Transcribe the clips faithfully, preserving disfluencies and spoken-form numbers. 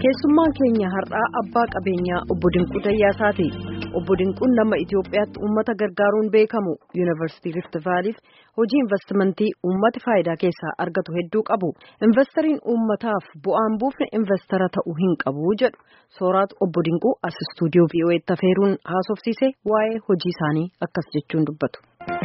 Keessummaan keenya har'aa abbaa qabeenyaa obbo Dinquu Tayyaasaati. Obbo Dinquun nama Itoophiyaatti uummata gargaaruun beekamu. Yuunivarsiitii Rift Vaaliif hojii investimentii uummati faayidaa keessaa argatu hedduu qabu. Investariin uummataaf bu'aan buufne investara ta'uu hin qabu jedhu. Sooraatu obbo Dinquu as istuudiyoo V O Eetti affeeruun haasofsiise waa'ee hojii isaanii akkas jechuun dubbatu.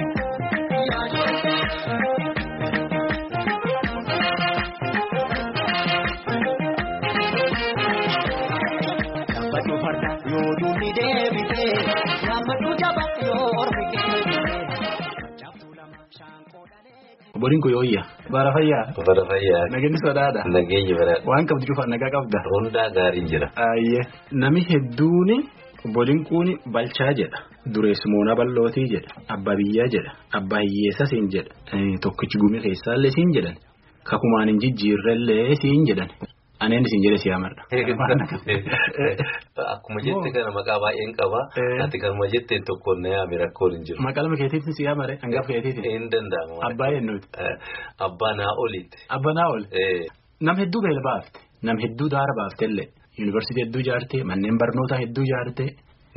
Obbo Dinquu yooyya. Bara fayyaa. Bara fayyaa. Nageenyi sodaadha. Nageenyi bara. Waan qabdu cufaan nagaa qabda. Hundaa gaarii jira. Ayyee. Nami hedduuni obbo Dinquun balchaa jedha. Dureessumoona bal'ootii jedha. Abbaa biyyaa jedha. Abbaa hiyyeessa siin jedha. Tokkichi gumii keessaallee siin jedhan. Kakumaan hin jijjiirrellee siin jedhan. Aneen isin jedhe si amarra. Akkuma jette kana maqaa baay'een qaba. Ati kanuma jetteen tokkoon na yaame rakkoon hin jiru. Maqaa lama keetiitiin si yaamare hangaaf keetiitiin. Hin danda'amu. Abbaa eenyuuti? Abbaa naa oliiti. Abbaa naa oli. Nam hedduu beela baafte. Nam hedduu daara baaftellee. Yuunivarsiitii hedduu ijaarte. Manneen barnootaa hedduu ijaarte.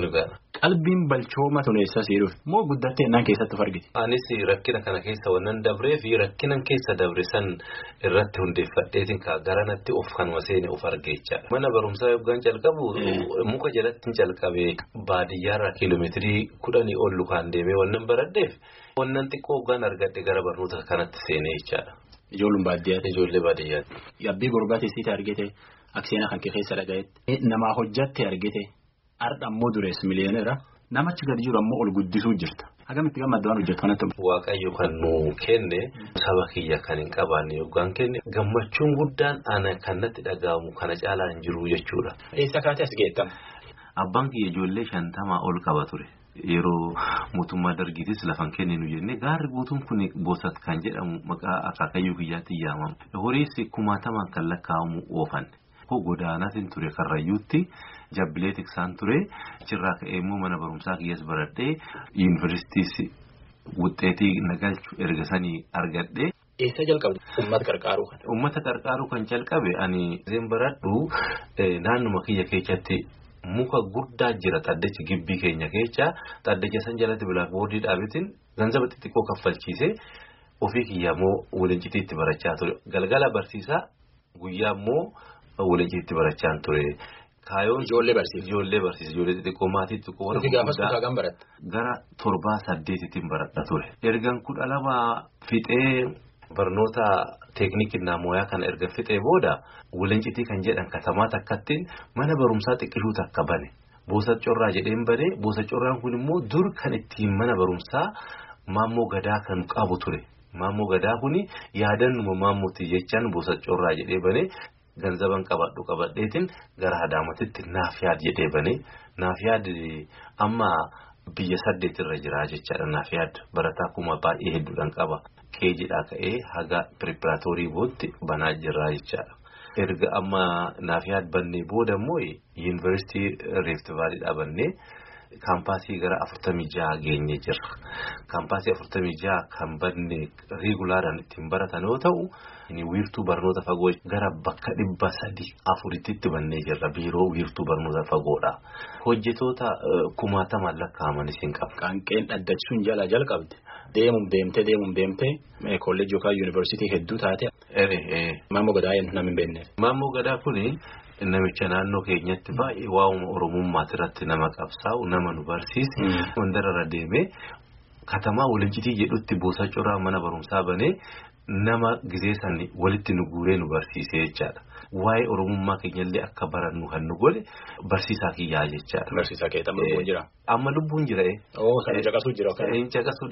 Qalbiin balchooma tuneessa sii dhufe moo guddattee naan keessatti of argite. Anis rakkina kana keessa wannan dabree fi rakkinan keessa dabre san irratti hundeeffadheetiin kaa garanatti of kanuma seene of argeechaadha. Mana barumsaa yookaan calqabu muka jalatti calqabee baadiyyaarraa kiiloomeetirii kudhanii ol lukaan deemee wannan baradheef wannan xiqqoo hoggaan argadhe gara barnoota kanatti seenee jechaadha. Ijoolleen baadiyyaati. Ijoollee baadiyyaati. Yabbii gorbaatii siita argite akseenaa kan kee keessa dhagayetti namaa hojjatte argite. Arda ammoo dureessu miliyooneera namachi gadi jiru ammoo ol guddisuu jirta. Hagamitti gammaddu waan hojjetu kanatti. Waaqayyo kan nu kenne saba kiyya kan hin qabaanne yookaan kenne gammachuun guddaan ana kanatti dhaga'amu kana caalaa hin jiru jechuudha. Eessa kaatee as geettama? Abbaan kiyya ijoollee shantamaa ol qaba ture. Yeroo mootummaa dargiitis lafan kenninu jennee gaarri guutuun kun boosat kan jedhamu maqaa akaakayyuu kiyyaatti yaamamu. Horiisi kumaatamaan kan lakkaa'amu oofanne. Godaanaatiin ture karrayyuutti jabbileetik isaan ture achirraa ka'ee immoo mana barumsaa kiyyas baradhee yuunivarsiitiis wuxxeetii nagalchu erga sanii argadhee. Eessa jalqabde uummata qarqaaruu kan? Uummata qarqaaruu kan jalqabe ani zeen baradhu naannuma kiyya keessatti muka guddaa jira xaddachi gibbii keenya keessa xaddacha san jalatti bilaakboordii dhaabetiin ganzaba xixiqqoo kaffalchiisee ofii kiyya immoo walincitiitti barachaa ture galgala barsiisaa guyyaa immoo. Walitti barachaa ture. Kaayoon ijoollee barsiisa. Ijoollee barsiisa. Ijoollee xixiqqoo maatii xixiqqoo warra guddaa. Gara torbaa saddeetitiin baradha ture. Ergan kudha lama fixee barnoota teeknikii naamoyaa kana erga fixee booda walincitii kan jedhan katamaa takkattiin mana barumsaa xiqqishuu takka bane. Boosa corraa jedheen bane. Boosa corraan kun immoo dur kan ittiin mana barumsaa maammoo gadaa kan qabu ture. Maammoo gadaa kuni yaadannuma maammooti jechaan boosa corraa jedhee bane. Ganzaban qabadhu qabadheetiin gara Adaamaatti naaf yaad jedhee bane naaf yaad amma biyya saddeetirra jira jechaadha naaf yaad barataa kuma baay'ee hedduudhaan qaba keejidhaa ka'ee haga pireparaatoorii bootti banaa jirra jechaadha. Erga amma naaf yaad bannee booda immoo yuunivarsiitii Rift Vaalii dhaabannee kaampaasii gara afurtamii jaha geenye jirra. Kaampaasii afurtamii jaha kan banne riigulaadhaan ittiin baratan yoo ta'u. Wiirtuu barnoota fagoo gara bakka dhibba sadii afuritti bannee jirra biiroo wiirtuu barnoota fagoodha. Hojjetoota kumaatamaan lakkaa'amanis hin qabu. Qaanqeen dhaddachisuun jalaa jalqabde deemuun deemtee deemuun deemtee kolleejii yookaan yuunivarsiitii hedduu taate. Maammoo gadaa eenyu nama hin beekne. Maammoo gadaa kuni namicha naannoo keenyatti baay'ee waa'uma oromummaati irratti nama qabsaa'u nama nu barsiise. Wandarra deemee katamaa walincitii jedhutti boosa corraa mana barumsaa banee. Nama gizee sanii walitti nu guuree nu barsiisee jechaadha. Waa'ee oromummaa keenyallee akka barannu kan nu godhe barsiisaa kiyyaa jechaadha. Barsiisaa kee amma lubbuun jira. Amma lubbuun jira ee. Oo sana caqasuu jira. Inni caqasuu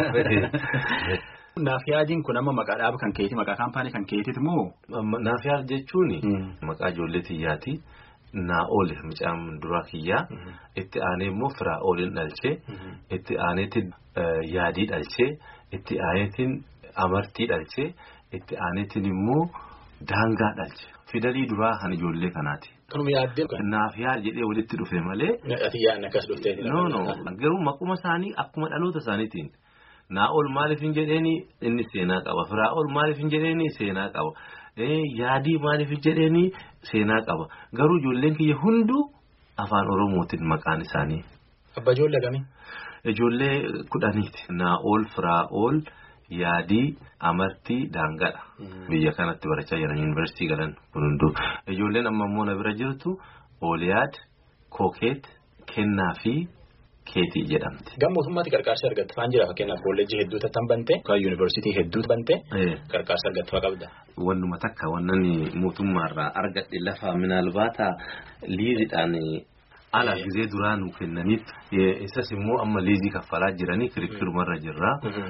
danda'a. Naaf yaadiin kun amma maqaa dhaaba kan keeti maqaa kaampaanii kan keetiiti moo? Naaf yaad jechuun maqaa ijoollee xiyyaati. Naa oole mucaan duraa kiyyaa. Itti aanee immoo firaa ooliin dhalchee. Itti aaneetti yaadii dhalchee. Itti aaneetiin. Amartii dhalchee itti aaneetiin immoo daangaa dhalche. Fidalii duraa kan ijoollee kanaati. Kanuma yaaddee kan. Naaf yaad jedhee walitti dhufe malee. Ati yaadna akkas dhuftee. No no garuu maquma isaanii akkuma dhaloota isaaniitiin. Naa ol maaliif hin jedheeni inni seenaa qaba. Firaa ol maaliif hin jedheeni seenaa qaba. yaadii maaliif jedhanii seenaa qaba. Garuu ijoolleen kiyya hunduu afaan Oromootiin maqaan isaanii. Abba ijoollee kamii? Ijoollee kudhaniiti. Naa'ol Firaa'ol Yaadii Amartii Daangadha. Biyya kanatti barachaa jiran yuunivarsiitii galan kun hunduu. Ijoolleen amma immoo na bira jirtu Ooliyaad, Kookeet, Kennaa fi Keetii jedhamti. Gama mootummaatti gargaarsa argatte faan jira fakkeenyaaf kolleejjii hedduu tattan bante kan yuunivarsiitii hedduu bante gargaarsa argatte faa qabda. Wannuma takka wannan mootummaarraa argadhe lafa minaalbaata liizidhaan ala gizee duraa nu kennaniif isas immoo amma liizii kaffalaa jiranii kirikkirumarra jirra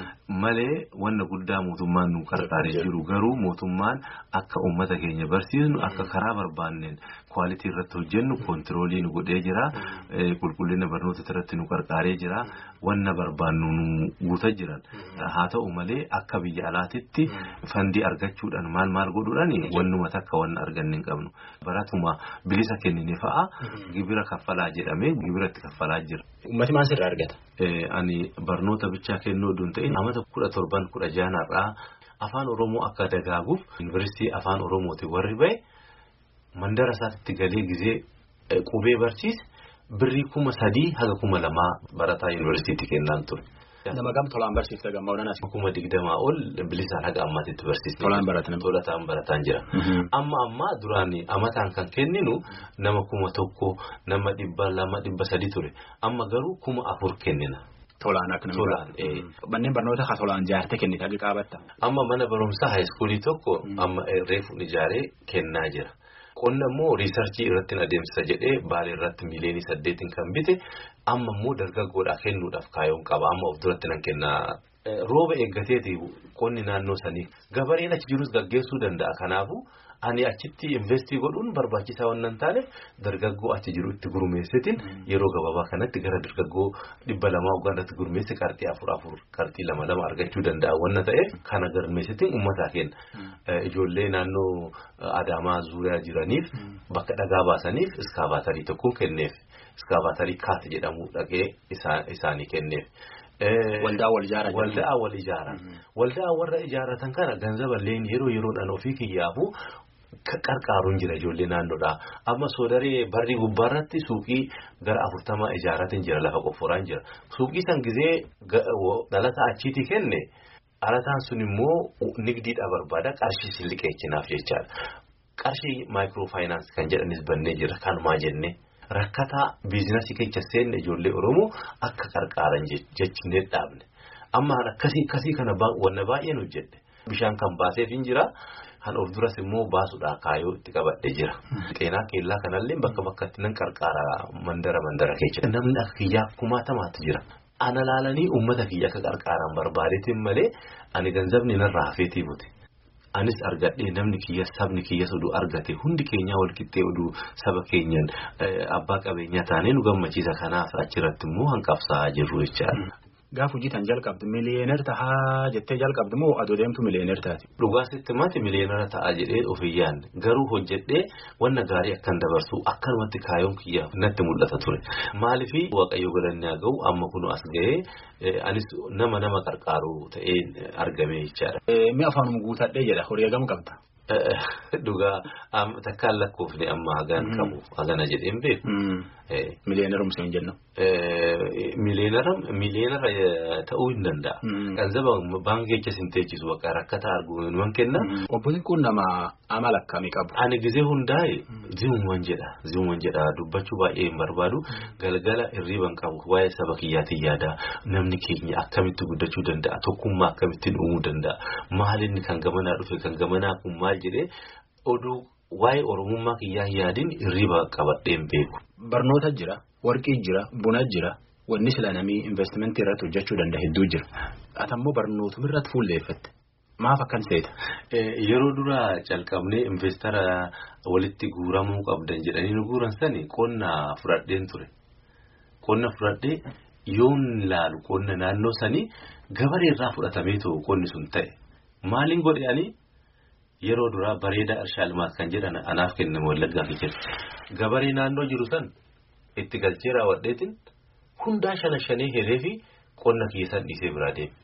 malee wanna guddaa mootummaan nu gargaaree jiru garuu mootummaan akka uummata keenya barsiisnu akka karaa barbaanneen kwaalitii irratti hojjennu koontiroolii nu godhee jira qulqullina barnoota irratti nu gargaaree jira wanna barbaannu nu guutaa jiran haa ta'u malee akka biyya alaatitti fandii argachuudhaan maal maal godhuudhaan wannuma takka wanna arganne hin qabnu baratuma bilisa kennine fa'a gibira kaffalaa jedhamee gibiratti kaffalaa jira. Uummati maal sirraa argata? Ani barnoota bichaa kennuu oduun ta'in amata kudha torban kudha jaanarraa afaan Oromoo akka dagaaguuf yuunivarsiitii afaan Oromooti warri ba'e mandara isaatti galee gizee qubee barsiis birrii kuma sadii haga kuma lamaa barataa yuunivarsiitii kennaan ture. Nama gam tolaan barsiifte gammaa onanas. Kuma digdamaa ol bilisaan haga ammaatitti barsiifte. Tolaan baratan. Tolataan barataan jira. Amma amma duraan amataan kan kenninu nama kuma tokko nama dhibba lama dhibba sadi ture. Amma garuu kuma afur kennina. Tolaan akka nama. Tolaan. Manneen barnoota haa tolaan ijaarte kennita qaabatta. Amma mana barumsaa haayiskuulii tokko amma reefu ijaaree kennaa jira. Qonna immoo riisarchii irratti adeemsisa jedhee baalee irratti miiliyoonii saddeetiin kan bite amma immoo dargaggoodhaaf kennuudhaaf kaayoon qaba amma of duratti nan kennaa. Rooba eeggateeti qonni naannoo sanii gabareen achi jirus gaggeessuu danda'a kanaafu ani achitti investii godhuun barbaachisaa waan taaneef dargaggoo achi jiru itti gurmeessitiin yeroo gabaabaa kanatti gara dargaggoo dhibba lamaa ugaanatti gurmeessi qarxii afur afur qarxii lama lama argachuu danda'a waan ta'eef kana gurmeessitiin uummataa kenna. Ijoollee naannoo Adaamaa Zuuriyaa jiraniif bakka dhagaa baasaniif iskaabaatarii tokko kenneef iskaabaatarii kaat jedhamu dhaqee isaanii kenneef. Waldaa wal ijaaran. Waldaa wal ijaaran. Waldaa warra ijaaratan kana ganzaba leen yeroo yeroodhaan ofii kiyyaafu qarqaaruun jira ijoollee naannoodhaa. Amma soodaree barri gubbaarratti suuqii gara afurtamaa ijaaratin jira lafa qofforaan jira. Suuqii san gizee dhalataa achiiti kenne dhalataan sun immoo nigdiidhaa barbaada qarshii silliqeechinaaf jechaadha. Qarshii maayikiroofaayinaans kan jedhanis bannee jira kanumaa jennee. Rakkataa biizinasii keessa seenne ijoollee Oromoo akka qarqaaran jechinee dhaabne. Amma akkasii akkasii kana wanna baay'een hojjedhe. Bishaan kan baaseef hin jira. Han of duras immoo baasuudhaa kaayoo itti qabadhe jira. Xeenaa keellaa kanallee bakka bakkatti nan qarqaara mandara mandara keessa. Namni akka kiyyaa kumaatamaatti jira. Ana laalanii uummata kiyya akka qarqaaran barbaadeetiin malee ani ganzabni narraa hafeetii buti. Anis argadhee namni kiyya sabni kiyya oduu argate hundi keenyaa wal qixxee oduu saba keenyan abbaa qabeenyaa taanee nu gammachiisa kanaaf achirratti immoo hanqabsaa jirru jechaadha. Gaaf hojii tan jalqabdu miliyeener tahaa jettee jalqabdu moo adoo deemtu miliyeener taati? Dhugaasitti mati miliyeenera ta'a jedhee ofiyyaan garuu hojjedhee wanna gaarii akkan dabarsu akkanumatti kaayoon kiyyaaf natti mul'ata ture. Maaliifii waaqayyo galanni haa ga'u amma kun as ga'ee anis nama nama qarqaaru ta'ee argame jechaadha. Mi afaanuma guutadhee jedha horii hagam qabda? Dhugaa takkaan lakkoofne amma hagaan qabu hagana jedheen beeku. Miliyeenerumsa hin jennu. Miliyeenera miliyeenera ta'uu hin danda'a. Ganzaba baankii keessa hin teechisu bakka rakkataa arguu waan kenna. Obboleen kun nama amala akkamii qabu? Ani gizee hundaa'e zimumaan jedha zimumaan jedha dubbachuu baay'ee hin barbaadu galgala hirriban qabu waa'ee saba kiyyaatiin yaada namni keenya akkamitti guddachuu danda'a tokkummaa akkamittiin uumuu danda'a maalinni kan gamanaa dhufe kan gamanaa kun maal jedhee oduu waa'ee oromummaa kiyyaa yaadin hirriba qabadheen beeku. Barnoota jira warqii jira buna jira wanni sila namii investimentii irratti hojjechuu danda'a hedduu jira. Atammoo barnootuma irratti fuulleeffatte. Maaf akkan seeta? Yeroo dura calqabnee investara walitti guuramuu qabdan jedhanii nu guuran sani qonna fudhadheen ture. Qonna fudhadhee yoon laalu qonna naannoo sanii gabaree irraa fudhatamee ta'u qonni sun ta'e. Maaliin godhanii yeroo dura bareedaa Irshaa Limaat kan jedhan anaaf kenname Wallaggaa fi jira. Gabaree naannoo jiru san itti galchee raawwadheetiin hundaa shana shanee hiree fi qonna keessan dhiisee biraa deeme.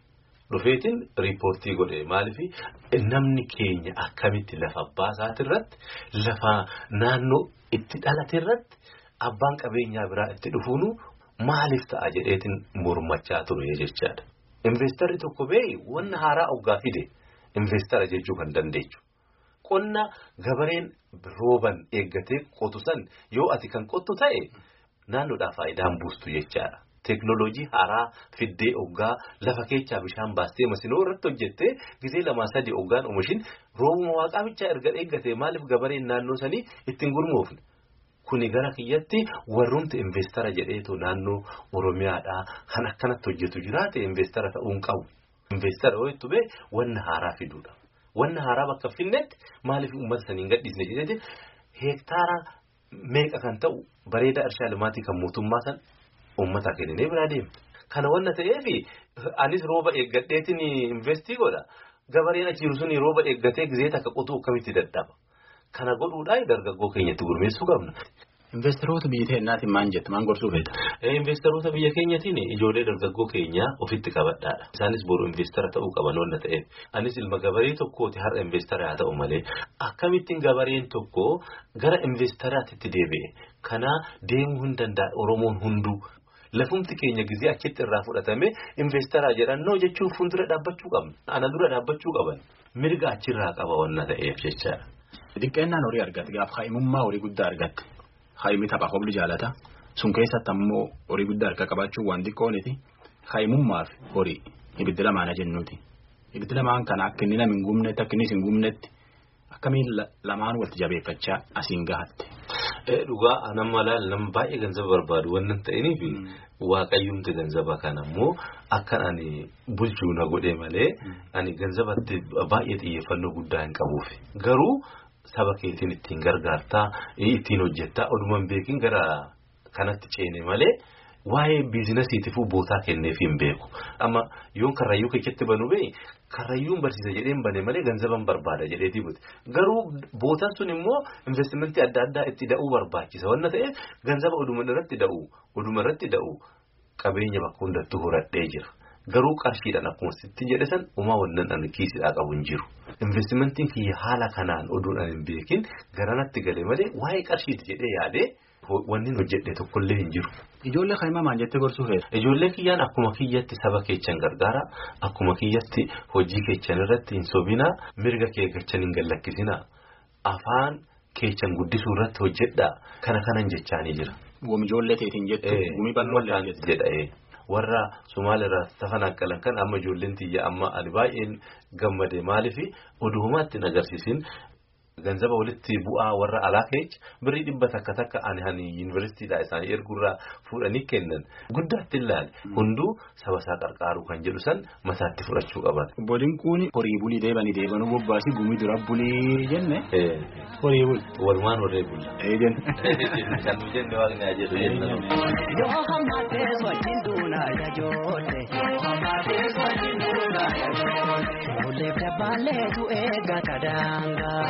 dhufeetiin riippoortii godhe maaliifi namni keenya akkamitti lafa baasaatii irratti lafa naannoo itti dhalate irratti abbaan qabeenyaa biraa itti dhufuunu maaliif ta'a jedheetiin mormachaa ture jechaadha. Investarri tokko bee wanna haaraa oggaa fide investara jechuu kan dandeechu. Qonna gabareen rooban eeggatee qotu san yoo ati kan qottu ta'e naannoodhaa faayidaan buustu jechaadha. Teknooloojii haaraa fiddee oggaa lafa keechaa bishaan baastee masinoo irratti hojjettee gisee lamaa sadii oggaan oomishin roobuma waaqaa bichaa erga eeggatee maaliif gabareen naannoo sanii ittiin gurmoofne. Kuni gara kiyyatti warrumti investara jedheetu naannoo Oromiyaadhaa kan akkanatti hojjetu jiraate investara ta'uun qabu. Investara ho'itu bee wanna haaraa fiduudha. Wanna haaraa bakka finnetti maaliif uummata saniin gadhiisne jedhee hektaara meeqa kan ta'u bareeda irshaa limaatii kan mootummaa san uummata kennee biraa deemte. Kana wanna ta'eefi anis rooba eeggadheetiin investii godha. Gabareen achiiru suni rooba eeggatee gisee takka qotuu akkamitti dadhaba. Kana godhuudhaan dargaggoo keenyatti gurmeessuu qabna. Investoroota biyya keenyaatiin maal jettu maal gorsuu feeta? Investoroota biyya keenyaatiin ijoollee dargaggoo keenyaa ofitti qabadhaadha. Isaanis boru investara ta'uu qaban wanna ta'eef. Anis ilma gabaree tokkooti har'a investara haa ta'u malee akkamittiin gabareen tokko gara investaraatti deebi'e. Kana deemuu hin danda'a Oromoon hunduu. Lafumti keenya gisee achitti irraa fudhatame investara jedhannoo jechuun fuuldura dhaabbachuu qabna. Ana dura dhaabbachuu qaban. Mirga achirraa qaba wanna ta'eef jechaadha. Xiqqeennaan horii argatte gaafa haa'imummaa horii guddaa argatte haa'imni taphaa hobli jaalata sun keessatti ammoo horii guddaa harka qabaachuun waan xiqqooniti haa'imummaa fi horii ibiddi lamaana jennuuti ibiddi lamaan kana akka inni nama hin gumnetti akka inni hin gumnetti akkamiin lamaan walitti jabeeffachaa asiin gahatte. Dhugaa nama laal nama baay'ee ganzaba barbaadu waan ta'iniif waaqayyoomti ganzaba kana ammoo akka ani bulchuu na godhee malee ani ganzabatti baay'ee xiyyeeffannoo guddaa hin qabuuf garuu. Saba keetiin ittiin gargaartaa ittiin hojjettaa odumaan beekin gara kanatti ceene malee waa'ee biizinasiitiifuu bootaa kenneef hin beeku. Amma yoon karrayyuu keessatti banu bee karrayyuun barsiisa jedheen bane malee ganzaban barbaada jedheetii buti. Garuu bootaan sun immoo investimentii adda addaa itti da'uu barbaachisa. Wanna ta'eef ganzaba oduma irratti da'uu oduma irratti da'uu qabeenya bakka hundattuu horadhee jira. Garuu qarshiidhaan akkuma sitti jedhe san uumaa wannan ani kiisidhaa qabu hin jiru. Investimentiin kiyya haala kanaan oduudhaan hin beekin garanatti galee malee waa'ee qarshiiti jedhee yaadee wanni hojjedhe tokkollee hin jiru. Ijoollee kaa'imaa maal jettee gorsuu feeta? Ijoollee kiyyaan akkuma kiyyatti saba keechan gargaara akkuma kiyyatti hojii keechan irratti hin sobinaa mirga kee gachan hin gallakkisinaa afaan keechan guddisuu irratti hojjedhaa kana kanan jechaanii jira. Gumi ijoollee teetiin jettu gumi bal'oodhaan jedha. Warra Somaaliirraa tafan akkalan kan amma ijoolleen tiyya amma ani baay'een gammade maaliifi oduumaatti nagarsiisin ganzaba walitti bu'aa warra alaa keech birrii dhibba takka takka ani hani yuunivarsiitiidhaa isaanii ergurraa fuudhanii kennan guddaatti ilaali hunduu saba isaa qarqaaruu kan jedhu san mataatti fudhachuu qaban. Boodiin kun horii bulii deebanii deebanuu bobbaasi gumii dura bulii jenne. Horii buli. Walumaan horee buli. Eejen. Kan nu jenne waaqni haa jedhu jenna. Yoo hammatee sochiin duunaa jajoote. Hammatee sochiin duunaa jajoote. Ollee dabaalee tu eeggata daangaa.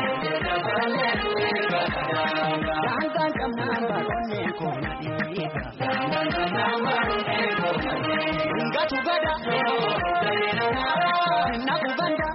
Daangaan qabnaan baroonnee koona dhiiga. Daangaan qabnaan baroonnee koona dhiiga. Ngatu gada. Naku ganda.